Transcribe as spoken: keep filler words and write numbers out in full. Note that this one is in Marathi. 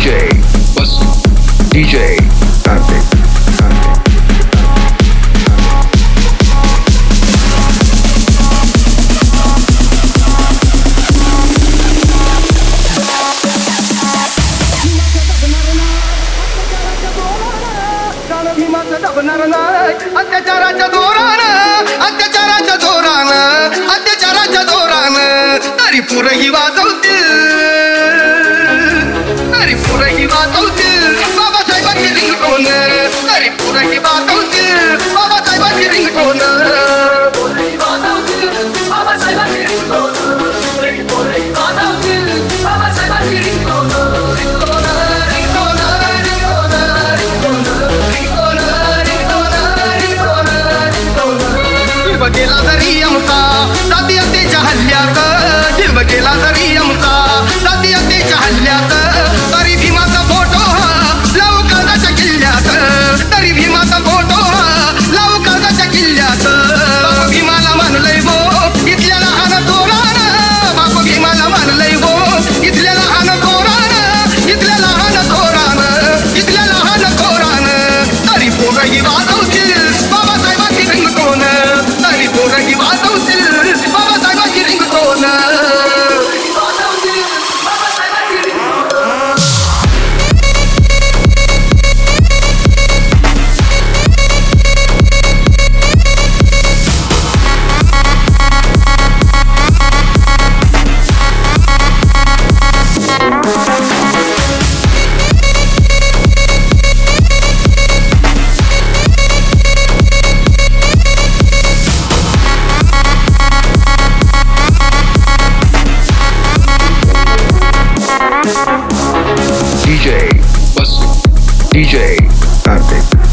J Basu, D J Kartik, Kartik. अत्याचाराच्या जोरानं अत्याचाराच्या जोरानं अत्याचाराच्या जोरानं तरी पुरही वाजवतील तरी पुरही वाजवतील बाबासाहेबांची रिंगटोन तरी पुरही वाजवतील बाबासाहेबांची रिंगटोन पुरही वाजवतील बाबासाहेबांची रिंगटोन पुरही पुरही वाजवतील बाबासाहेबांची ringtone ringtone ringtone ringtone ringtone ringtone जीव गेला जरी आमचा जाती हत्येच्या हल्ल्यात जीव गेला जरी आमचा जाती हत्येच्या हल्ल्यात तरी भीमाचा फोटो लावू काळजाच्या किल्ल्यात तरी भीमाचा फोटो लावू काळजाच्या किल्ल्यात बाप भीमाला मानलंय वो इथल्या लहान थोरानं बाप भीमाला मानलंय वो इथल्या लहान थोरानं इथल्या लहान थोरानं इथल्या लहान थोरानं तरी पोरही वाजवतील बाबासाहेबांची रिंगटोन तरी पोरही वाजवतील बाबासाहेबांची रिंगटोन वाजवतील बाबासाहेबांची ringtone D J Basu, D J Kartik.